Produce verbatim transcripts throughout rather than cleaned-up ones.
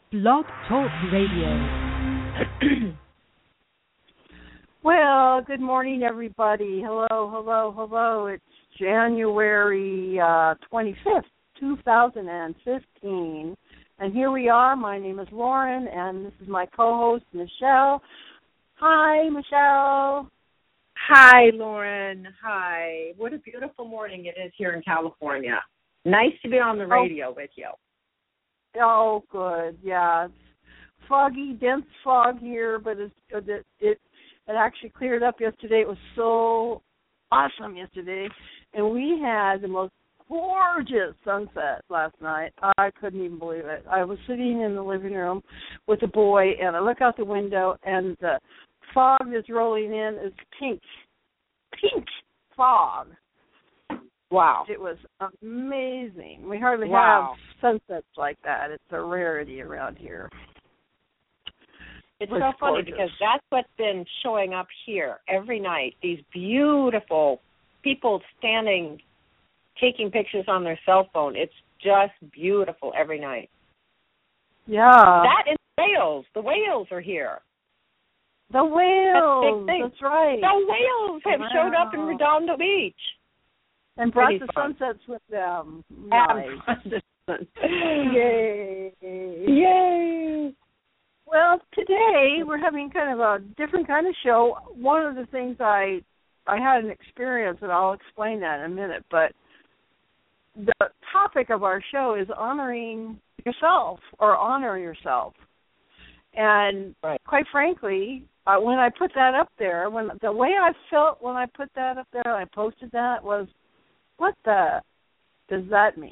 Blog Talk Radio. Well, good morning, everybody. Hello, hello, hello. It's January uh, twenty-fifth, two thousand fifteen. And here we are. My name is Lauren, and this is my co-host, Michelle. Hi, Michelle. Hi, Lauren. Hi. What a beautiful morning it is here in California. Nice to be on the radio oh. with you. Oh, good. Yeah, it's foggy, dense fog here, but it's, it, it it actually cleared up yesterday. It was so awesome yesterday, and we had the most gorgeous sunset last night. I couldn't even believe it. I was sitting in the living room with the boy, and I look out the window, and the fog that's rolling in is pink, pink fog. Wow. It was amazing. We hardly wow. have sunsets like that. It's a rarity around here. It's it so funny gorgeous. because that's what's been showing up here every night, these beautiful people standing, taking pictures on their cell phone. It's just beautiful every night. Yeah. That and whales. The whales are here. The whales. That's, that's right. The whales have wow. showed up in Redondo Beach. And brought Pretty the fun. sunsets with them. Nice. Yay. Yay. Well, today we're having kind of a different kind of show. One of the things I I had an experience, and I'll explain that in a minute, but the topic of our show is honoring yourself or honor yourself. And right. quite frankly, uh, when I put that up there, when the way I felt when I put that up there and I posted that was, what the does that mean?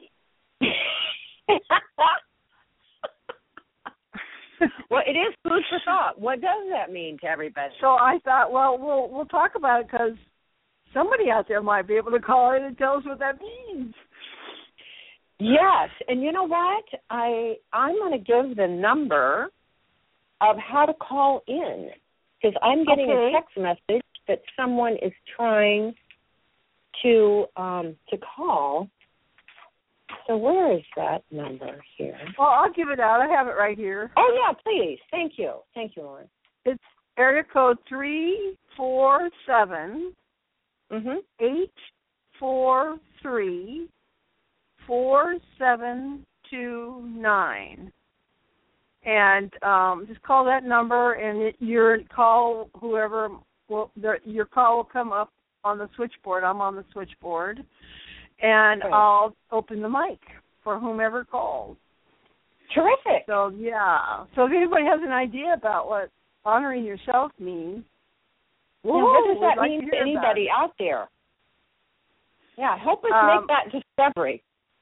Well, it is food for thought. What does that mean to everybody? So I thought, well, we'll we'll talk about it because somebody out there might be able to call in and tell us what that means. Yes, and you know what? I I'm going to give the number of how to call in because I'm getting okay. a text message that someone is trying to um, to call. So where is that number here? Well, I'll give it out. I have it right here. Oh, yeah, please. Thank you. Thank you, Lauren. It's area code three four seven, mm-hmm. eight four three, four seven two nine. And um, just call that number, and it, your call, whoever, will, the, your call will come up on the switchboard. I'm on the switchboard. And okay. I'll open the mic for whomever calls. Terrific. So, yeah. So if anybody has an idea about what honoring yourself means, Woo, you know, what does that like mean to to anybody out there? Yeah, help us um, make that discovery.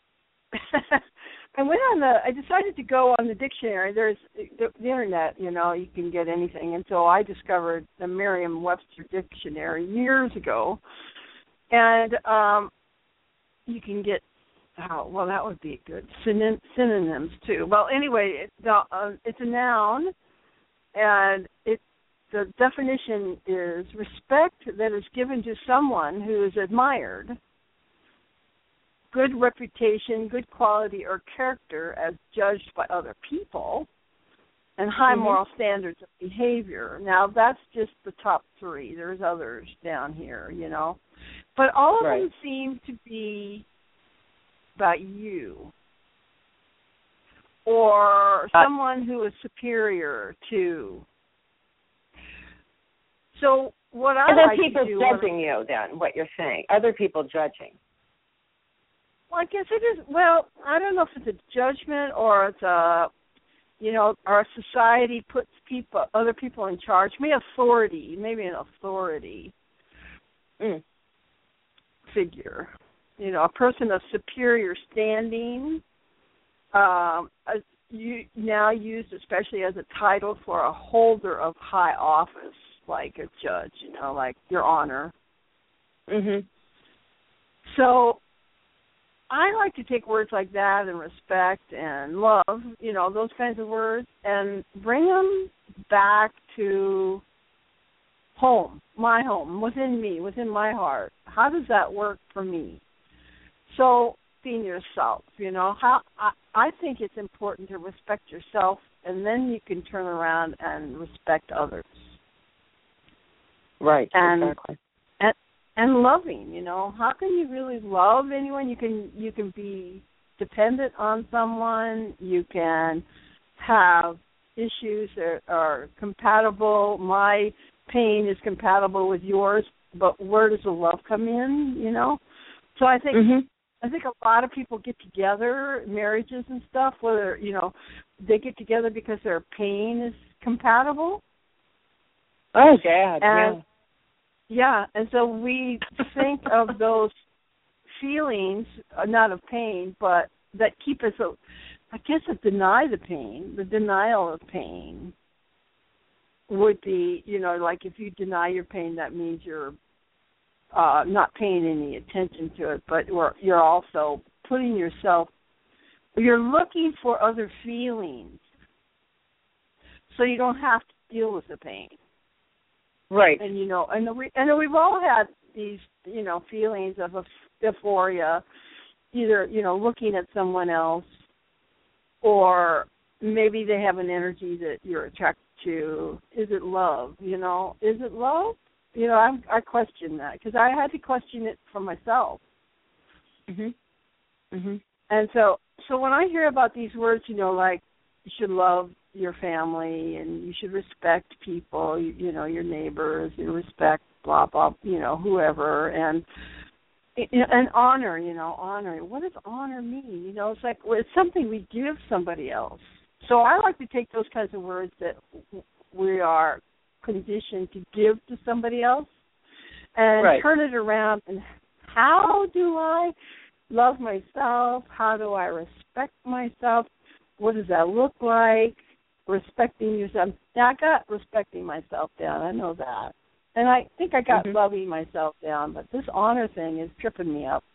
I went on the, I decided to go on the dictionary. There's the, the internet, you know, you can get anything. And so I discovered the Merriam-Webster dictionary years ago. And um, you can get, oh, well, that would be good, Syn- synonyms too. Well, anyway, it, the, uh, it's a noun, and it the definition is respect that is given to someone who is admired, good reputation, good quality, or character as judged by other people, and high mm-hmm. moral standards of behavior. Now, that's just the top three. There's others down here, you know. But all of right. them seem to be about you or uh, someone who is superior to. So what I Other like people to do... judging you, then, what you're saying. Other people judging. Well, I guess it is... Well, I don't know if it's a judgment or it's a... You know, our society puts people, other people in charge. Maybe authority. Maybe an authority. Mm. Figure, you know, a person of superior standing, um, uh, you, now used especially as a title for a holder of high office, like a judge, you know, like Your Honor. Mhm. So I like to take words like that and respect and love, you know, those kinds of words, and bring them back to home, my home, within me, within my heart. How does that work for me? So being yourself, you know, how I, I think it's important to respect yourself and then you can turn around and respect others. Right, and, exactly. And and loving, you know, how can you really love anyone? You can you can be dependent on someone. You can have issues that are compatible. My pain is compatible with yours, but where does the love come in? You know, so I think mm-hmm. I think a lot of people get together, marriages and stuff, whether you know they get together because their pain is compatible. Oh, Dad, and, yeah. Yeah, and so we think of those feelings, uh, not of pain, but that keep us, uh, I guess, that deny the pain, the denial of pain would be, you know, like if you deny your pain, that means you're uh, not paying any attention to it, but you're also putting yourself, you're looking for other feelings so you don't have to deal with the pain. Right. And, you know, and, we, and we've all had these, you know, feelings of euphoria, either, you know, looking at someone else, or maybe they have an energy that you're attracted to. Is it love, you know? Is it love? You know, I, I question that because I had to question it for myself. Mm-hmm. Mm-hmm. And so, so when I hear about these words, you know, like you should love your family and you should respect people, you, you know, your neighbors, you respect blah, blah, you know, whoever, and and honor, you know, honor. What does honor mean? You know, it's like well, it's something we give somebody else. So I like to take those kinds of words that we are conditioned to give to somebody else and right. turn it around. And how do I love myself? How do I respect myself? What does that look like? Respecting yourself. Now, I got respecting myself down. I know that. And I think I got mm-hmm. loving myself down. But this honor thing is tripping me up.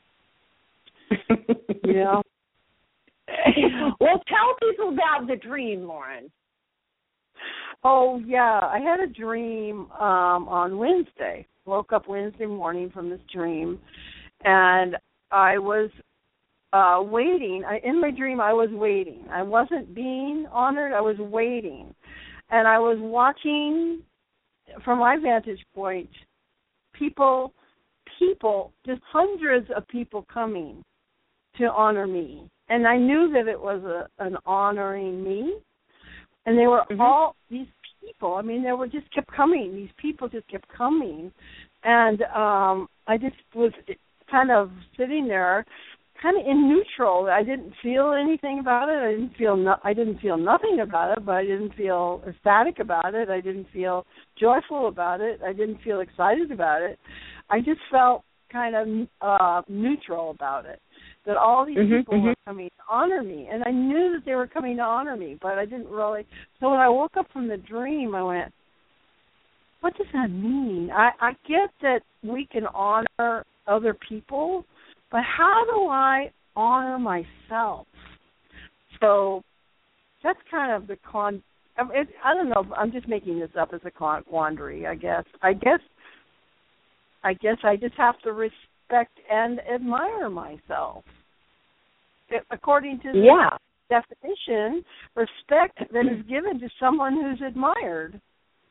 You know? Well, tell people about the dream, Lauren. Oh, yeah. I had a dream um, on Wednesday. Woke up Wednesday morning from this dream. And I was Uh, waiting. I, in my dream, I was waiting. I wasn't being honored. I was waiting. And I was watching, from my vantage point, people, people, just hundreds of people coming to honor me. And I knew that it was a, an honoring me. And they were mm-hmm. all these people. I mean, they were just kept coming. These people just kept coming. And um, I just was kind of sitting there, kind of in neutral. I didn't feel anything about it. I didn't feel no, I didn't feel nothing about it, but I didn't feel ecstatic about it. I didn't feel joyful about it. I didn't feel excited about it. I just felt kind of uh, neutral about it, that all these mm-hmm, people mm-hmm. were coming to honor me, and I knew that they were coming to honor me, but I didn't really. So when I woke up from the dream, I went, what does that mean? I, I get that we can honor other people, but how do I honor myself? So that's kind of the con. I, mean, it, I don't know. I'm just making this up as a quandary. I guess. I guess. I guess I just have to respect and admire myself. It, according to the yeah. definition, respect that is given to someone who's admired.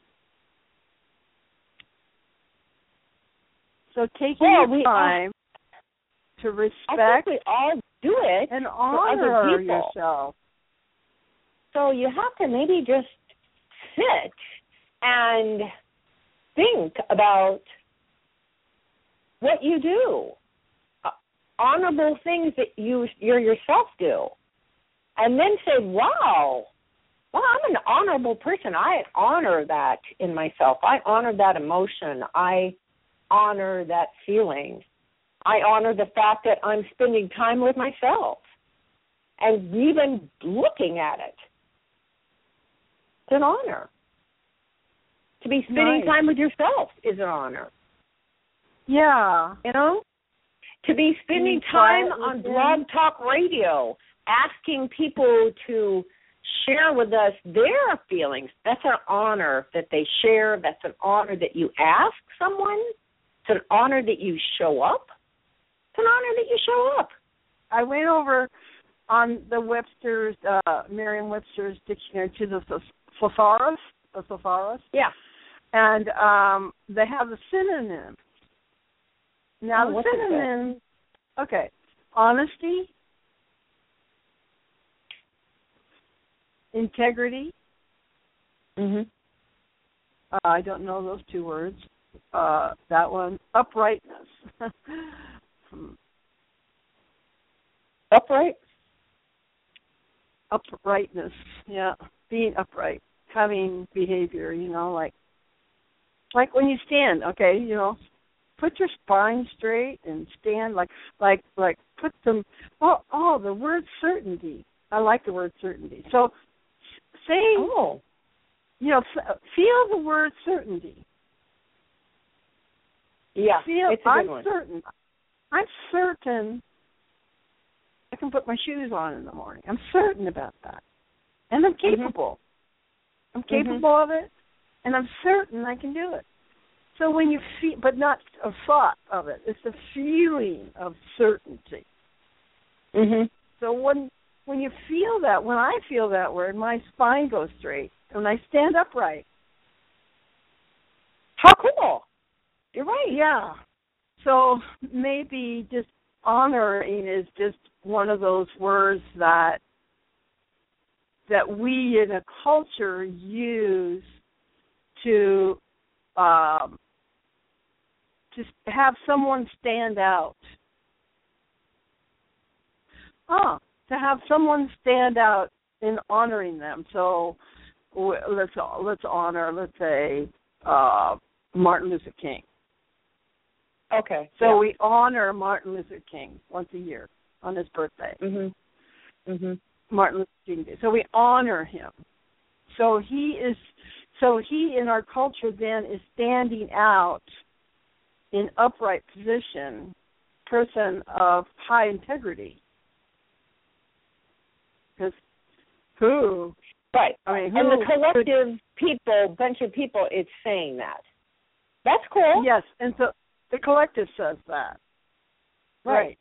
So taking well, your time. To respect I think we all do it and honor honor people. yourself. So you have to maybe just sit and think about what you do, uh, honorable things that you you yourself do, and then say, "Wow, well, I'm an honorable person. I honor that in myself. I honor that emotion. I honor that feeling." I honor the fact that I'm spending time with myself and even looking at it. It's an honor. To be spending nice. time with yourself is an honor. Yeah. You know? To be spending time on Blog Talk Radio, asking people to share with us their feelings. That's an honor that they share. That's an honor that you ask someone. It's an honor that you show up. It's an honor that you show up. I went over on the Webster's, uh, Merriam-Webster's dictionary to the thes- thesaurus, the thesaurus. Yeah. And um, they have the synonym. Now, oh, the what's it synonym, okay, honesty, integrity. Mm-hmm. Uh, I don't know those two words. Uh, that one, uprightness. Upright? Uprightness, yeah, being upright, having behavior, you know, like like when you stand, okay, you know, put your spine straight and stand like like like put some. Oh, oh, the word certainty. I like the word certainty. So saying, oh, you know, feel the word certainty. Yeah, feel. it's a I'm good one. certain. I'm certain. I can put my shoes on in the morning. I'm certain about that, and I'm capable. Mm-hmm. I'm capable mm-hmm. of it, and I'm certain I can do it. So when you feel, but not a thought of it, it's the feeling of certainty. Mm-hmm. So when when you feel that, when I feel that word, my spine goes straight, and I stand upright. How cool! You're right. Yeah. So maybe just honoring is just one of those words that that we in a culture use to um, to have someone stand out. Oh, to have someone stand out in honoring them. So let's let's honor, let's say, uh, Martin Luther King. Okay. So yeah. we honor Martin Luther King once a year on his birthday. Mhm. Mhm. Martin Luther King Day. So we honor him. So he is. So he in our culture then is standing out in upright position, person of high integrity. Because who? Right. I mean, who, and the collective people, bunch of people, it's saying that. That's cool. Yes, and so the collective says that. Right. right.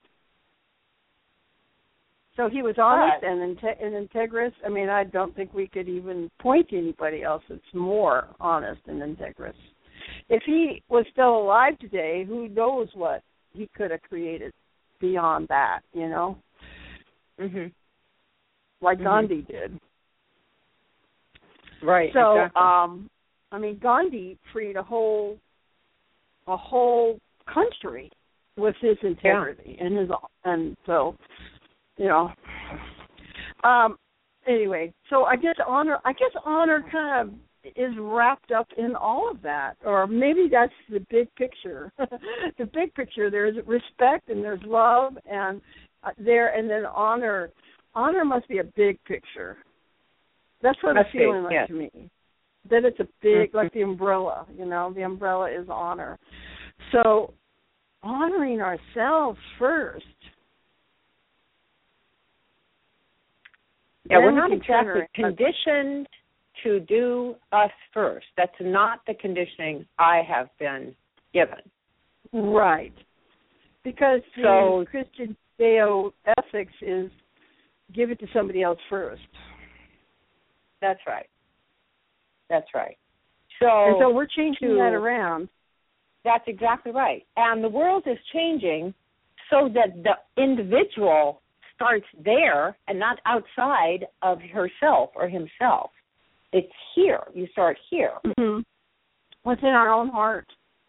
So he was honest right. and, inte- and integrous. I mean, I don't think we could even point to anybody else that's more honest and integrous. If he was still alive today, who knows what he could have created beyond that, you know? Mhm. Like mm-hmm. Gandhi did. Right. So, exactly. um, I mean, Gandhi freed a whole a whole country with his integrity yeah. and his and so you know. Um. Anyway, so I guess honor. I guess honor kind of is wrapped up in all of that, or maybe that's the big picture. The big picture. There's respect and there's love and uh, there, and then honor. Honor must be a big picture. That's what Must it's feeling be, like yes. to me. That it's a big, mm-hmm. like the umbrella, you know, the umbrella is honor. So honoring ourselves first. Yeah, we're not we exactly conditioned to do us first. That's not the conditioning I have been given. Right. Because so, the Christian Judeo ethics is give it to somebody else first. That's right. That's right. So, and so we're changing to, that around. That's exactly right. And the world is changing so that the individual starts there and not outside of herself or himself. It's here. You start here. Mm-hmm. Within our own heart.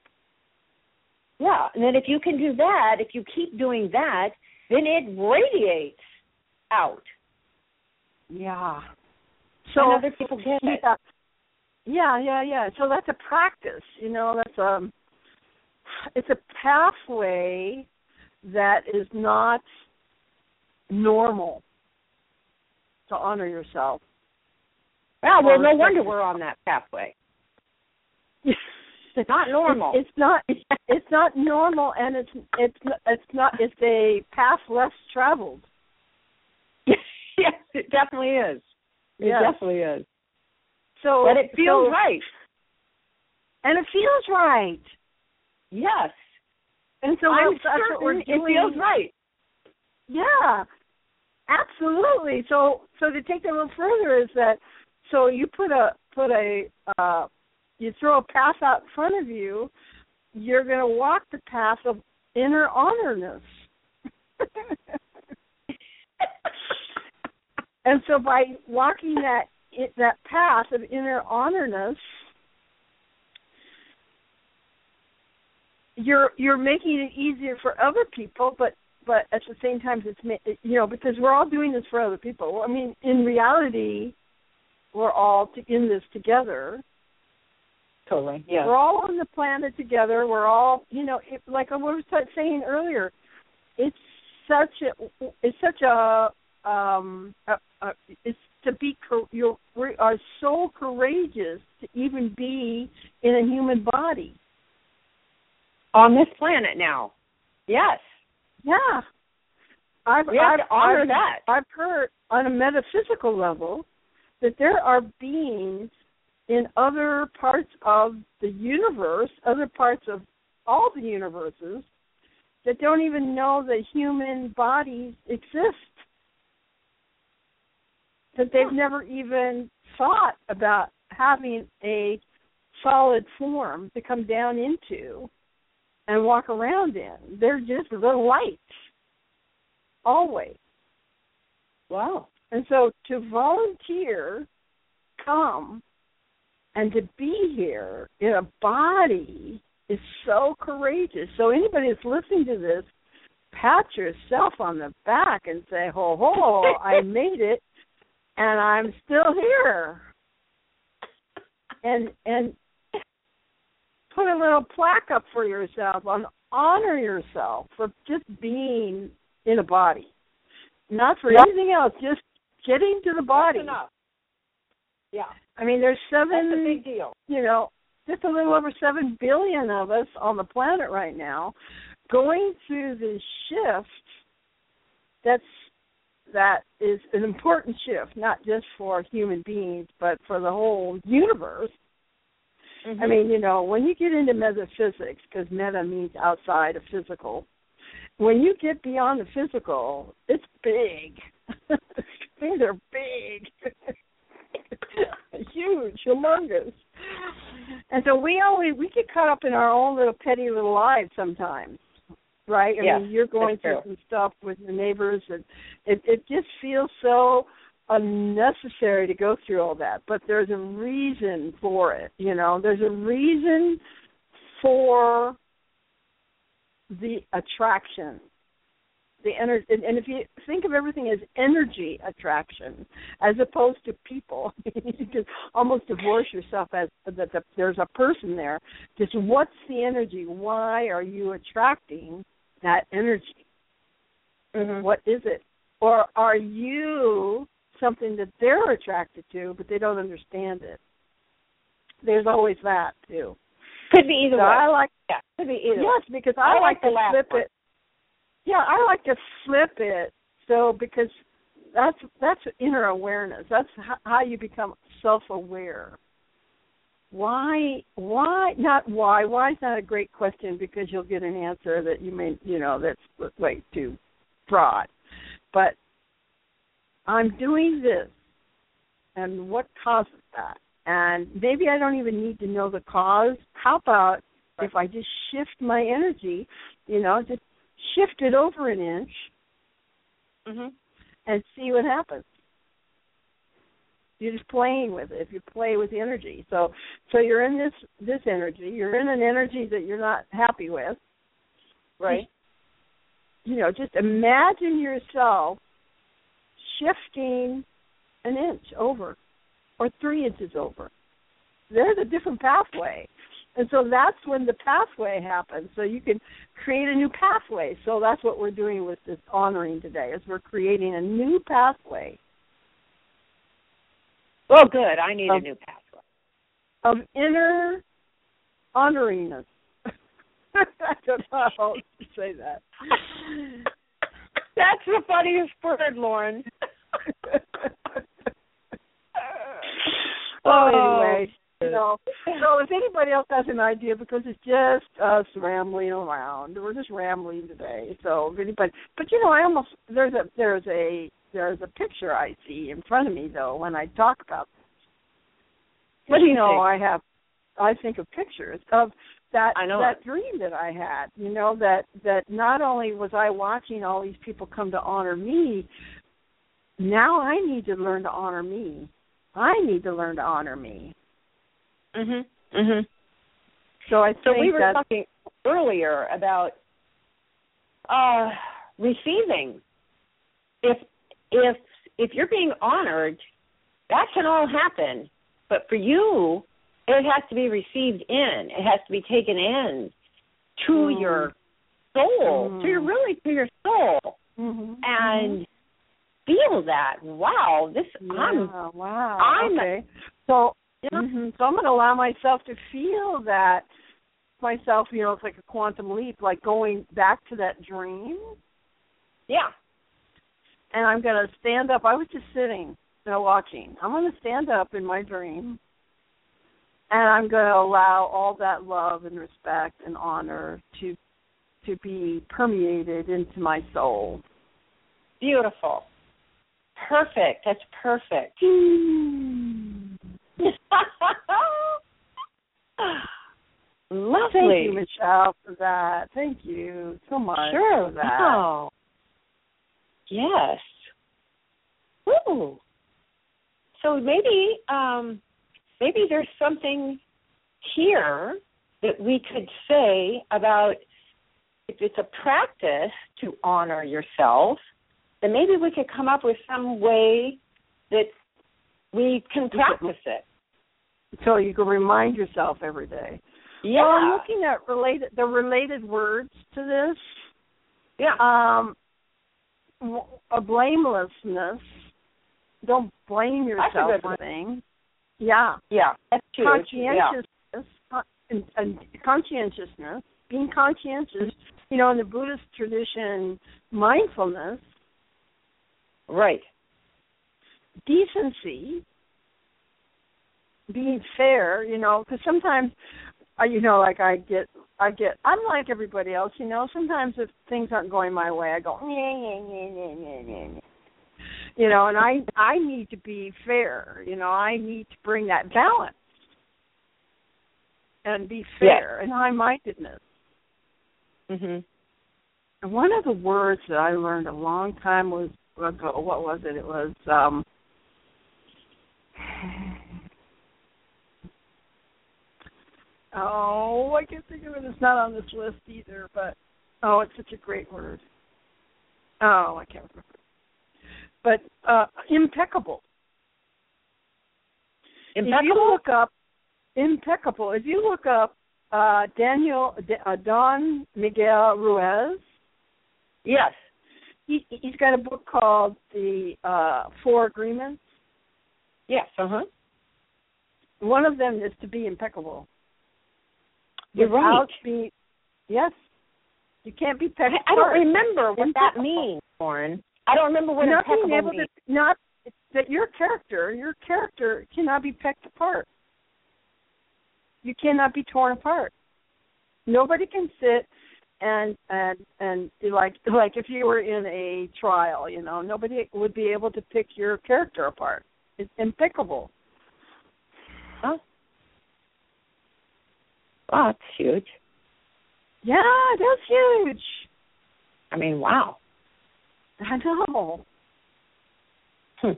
Yeah. And then if you can do that, if you keep doing that, then it radiates out. Yeah. So and other people get it. Yeah. Yeah, yeah, yeah. So that's a practice, you know, that's um it's a pathway that is not normal to honor yourself. Yeah, well, no wonder we're on that pathway. It's not normal. It's, it's not it's not normal, and it's it's it's not it's a path less traveled. Yes, it definitely is. It yes. definitely is. So, but it feels so, right. And it feels right. Yes. And so I'm that's what we're doing. It feels right. Yeah. Absolutely. So, so to take that a little further is that, so you put a put a uh, you throw a path out in front of you, you're going to walk the path of inner honerness. And so by walking that that path of inner honerness, you're you're making it easier for other people, but but at the same time, it's, you know, because we're all doing this for other people. I mean, in reality, we're all to, in this together. Totally, yeah. We're all on the planet together. We're all, you know, it, like I was saying earlier, it's such a, it's such a, um, a, a it's to be, you we are so courageous to even be in a human body. On this planet now. Yes. Yeah. I've, we have I've, to honor I've, that. I've heard on a metaphysical level that there are beings in other parts of the universe, other parts of all the universes, that don't even know that human bodies exist. That they've never even thought about having a solid form to come down into and walk around in. They're just little lights, always. Wow. And so to volunteer, come, and to be here in a body is so courageous. So anybody that's listening to this, pat yourself on the back and say, ho, ho, I made it, and I'm still here. And and put a little plaque up for yourself, and honor yourself for just being in a body. Not for yep. anything else, just getting to the body. That's enough. Yeah. I mean, there's seven, That's a big deal. You know, just a little over seven billion of us on the planet right now going through this shift that's, that is an important shift, not just for human beings, but for the whole universe. Mm-hmm. I mean, you know, when you get into metaphysics, because meta means outside of physical, when you get beyond the physical, it's big. Things are big. Huge, humongous. And so we always, we get caught up in our own little petty little lives sometimes, right? I yes, mean, you're going through some stuff with your neighbors, and it, it just feels so unnecessary to go through all that, but there's a reason for it, you know. There's a reason for the attraction, the energy, and, and if you think of everything as energy attraction as opposed to people, you can almost divorce yourself as that the, there's a person there. Just what's the energy? Why are you attracting that energy? Mm-hmm. What is it? Or are you something that they're attracted to, but they don't understand it? There's always that too. Could be either so way. I like, yeah, could be either. Yes, because I, I like, like to flip one. it. Yeah, I like to flip it. So because that's that's inner awareness. That's how you become self-aware. Why? Why not? Why? Why is not a great question, because you'll get an answer that you may, you know, that's way too broad. But I'm doing this, and what causes that? And maybe I don't even need to know the cause. How about if I just shift my energy, you know, just shift it over an inch mm-hmm. and see what happens. You're just playing with it. If you play with the energy. So so you're in this, this energy. You're in an energy that you're not happy with. Right. You know, just imagine yourself shifting an inch over or three inches over. There's a different pathway. And so that's when the pathway happens. So you can create a new pathway. So that's what we're doing with this honoring today, is we're creating a new pathway. Well, good. I need of, a new pathway. Of inner honoringness. I don't know how to say that. That's the funniest word, Lauren. Oh, anyway, you know, so if anybody else has an idea, because it's just us rambling around, we're just rambling today. So if anybody, but you know, I almost there's a there's a there's a picture I see in front of me though when I talk about this. What do you know? think? I have, I think of pictures of that I know that it. dream that I had. You know that that not only was I watching all these people come to honor me, now I need to learn to honor me. I need to learn to honor me. Mhm. Mhm. So I so think we were that, talking earlier about uh, receiving. If if if you're being honored, that can all happen. But for you, it has to be received in. It has to be taken in to mm. your soul, mm. to your really to your soul, mm-hmm. and mm-hmm. feel that. Wow, this yeah, I'm wow. I'm okay. So you know, mm-hmm. so I'm going to allow myself to feel that myself. You know, it's like a quantum leap, like going back to that dream. yeah. And I'm going to stand up. I was just sitting, you know, watching. I'm going to stand up in my dream, and I'm going to allow all that love and respect and honor to to be permeated into my soul. Beautiful. Perfect. That's perfect. Lovely. Thank you, Michelle, for that. Thank you so much sure. for that. Wow. Yes. Woo. So maybe um, maybe there's something here that we could say about if it's a practice to honor yourself, then maybe we could come up with some way that we can practice it. So you can remind yourself every day. Yeah. Well, I'm looking at related the related words to this. Yeah. Um, a blamelessness. Don't blame yourself for things. Yeah. Yeah. That's huge. Conscientiousness. Yeah. And, and conscientiousness. Being conscientious. You know, in the Buddhist tradition, mindfulness. Right. Decency. Being fair. You know, because sometimes, uh, you know, like I get. I get, I'm like everybody else, you know, sometimes if things aren't going my way, I go, yeah, yeah, yeah, yeah, yeah, yeah. You know, and I, I need to be fair, you know, I need to bring that balance and be fair, yeah. and high-mindedness. Mm-hmm. And one of the words that I learned a long time was, ago, what was it? It was, um, oh, I can't think of it. It's not on this list either, but, oh, it's such a great word. Oh, I can't remember. But uh, impeccable. Impeccable? If you look up, impeccable, if you look up uh, Daniel, uh, Don Miguel Ruiz. Yes. He, he's got a book called The uh, Four Agreements. Yes, uh-huh. One of them is to be impeccable. You're right. Being, yes. You can't be peccable. I, I don't remember what impeccable. That means, Lauren. I don't remember what not impeccable being able means. To, not that your character, your character cannot be pecked apart. You cannot be torn apart. Nobody can sit and and and be like like if you were in a trial, you know, nobody would be able to pick your character apart. It's impeccable. Huh? Wow, that's huge. Yeah, that's huge. I mean, wow. I know. Hmm.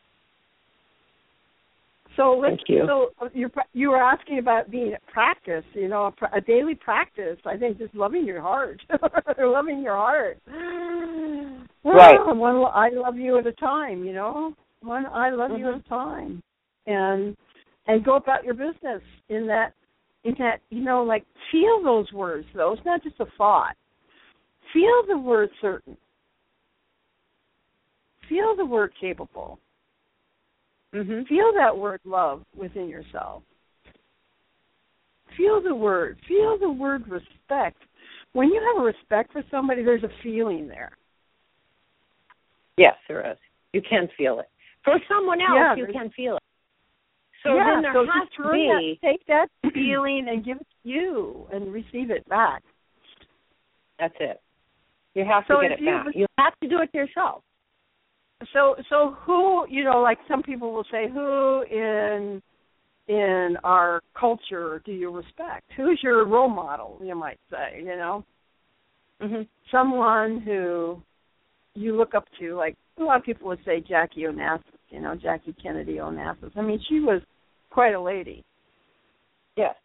So let's, Thank you. So you you were asking about being a practice, you know, a, a daily practice. I think just loving your heart, loving your heart. Right. Well, one I love you at a time, you know. One I love mm-hmm. you at a time, and and go about your business in that in that you know like feel those words though. It's not just a thought. Feel the word certain. Feel the word capable. Mm-hmm. Feel that word love within yourself. Feel the word. Feel the word respect. When you have a respect for somebody, there's a feeling there. Yes, there is. You can feel it. For someone else, yeah, you can feel it. So yeah, then there so has to that, be... take that feeling and give it to you and receive it back. That's it. You have so to get it you, back. You have to do it yourself. so so who, you know, like some people will say, who in in our culture do you respect? Who's your role model, you might say, you know? Mm-hmm. Someone who you look up to, like a lot of people would say Jackie Onassis, you know, Jackie Kennedy Onassis. I mean, she was quite a lady. Yes.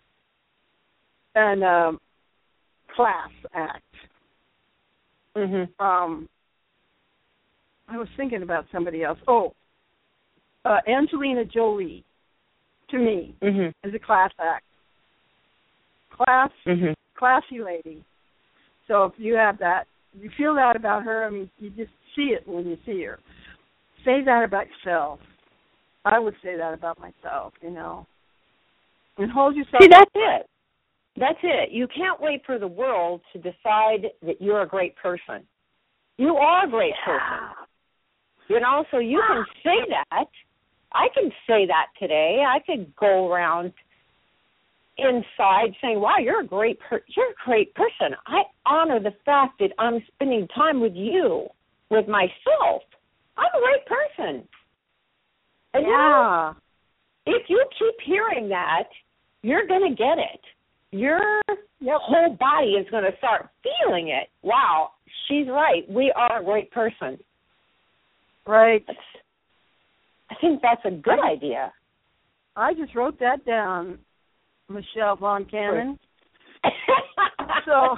And um, class act. Mm-hmm. Um, I was thinking about somebody else. Oh, uh, Angelina Jolie, to me, Mm-hmm. is a class act. Class, Mm-hmm. classy lady. So if you have that, you feel that about her, I mean, you just see it when you see her. Say that about yourself. I would say that about myself, you know. And hold yourself. See, that's it. That's it. You can't wait for the world to decide that you're a great person. You are a great person. You know, so you can say that. I can say that today. I could go around inside saying, wow, you're a great per- you're a great person. I honor the fact that I'm spending time with you, with myself. I'm a great person. And yeah. You know, if you keep hearing that, you're going to get it. Your yep. whole body is going to start feeling it. Wow, she's right. We are a great person. Right. That's, I think that's a good I, idea. I just wrote that down, Michelle Von Cannon. so,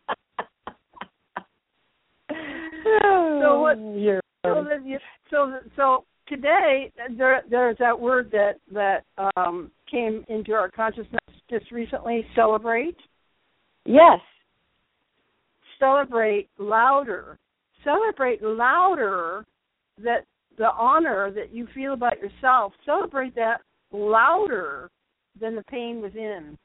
so what? You're so, that you, so, so today there, there's that word that that um, came into our consciousness just recently. Celebrate. Yes. Celebrate louder. Celebrate louder that the honor that you feel about yourself. Celebrate that louder than the pain within.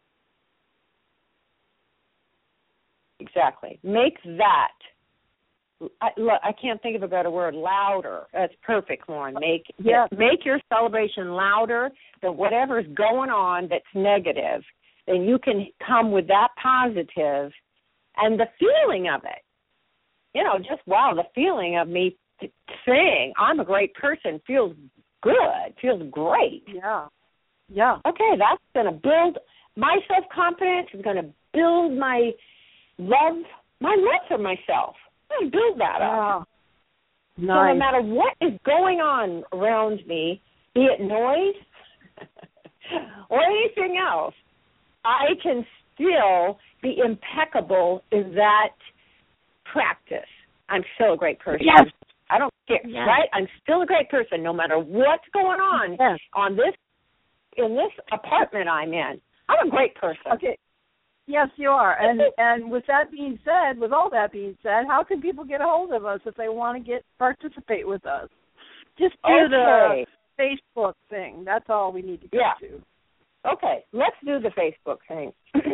Exactly. Make that. I, look, I can't think of a better word. Louder. That's perfect, Lauren. Make yes. make your celebration louder than whatever's going on that's negative. Then you can come with that positive and the feeling of it. You know, just wow, the feeling of me saying I'm a great person feels good, feels great. Yeah. Yeah. Okay, that's going to build my self-confidence, is going to build my love, my love for myself. I'm going to build that up. Yeah. Nice. So no matter what is going on around me, be it noise or anything else, I can still be impeccable in that practice. I'm still a great person. Yes. I don't care, yes. right? I'm still a great person no matter what's going on yes. on this in this apartment I'm in. I'm a great person. Okay. Yes, you are. And and with that being said, with all that being said, how can people get a hold of us if they want to get participate with us? Just do okay. the Facebook thing. That's all we need to go yeah. to. Okay, let's do the Facebook thing.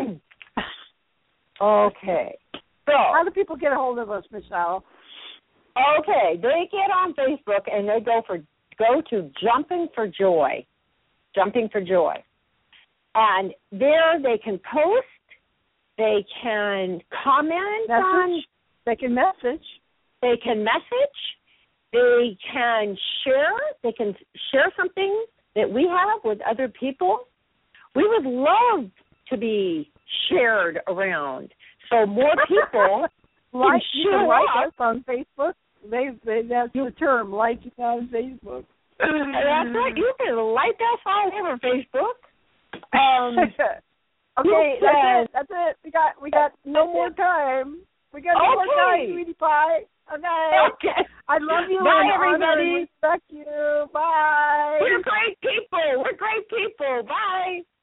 Okay. So how do people get a hold of us, Michelle? Okay, they get on Facebook and they go for go to Jumping for Joy. Jumping for Joy. And there they can post, they can comment message. on, they can message. They can message, they can share, they can share something that we have with other people. We would love to be shared around. So more people like, can you can show like up. us on Facebook. They, they, that's the term, like it on Facebook. That's right. You can like us all over Facebook. Um, okay, that's it. That's it. We got we got no more time. We got no okay. more time, sweetie pie. Okay. Okay. I love you. Bye, and everybody. Honor and respect you. Bye. We're great people. We're great people. Bye.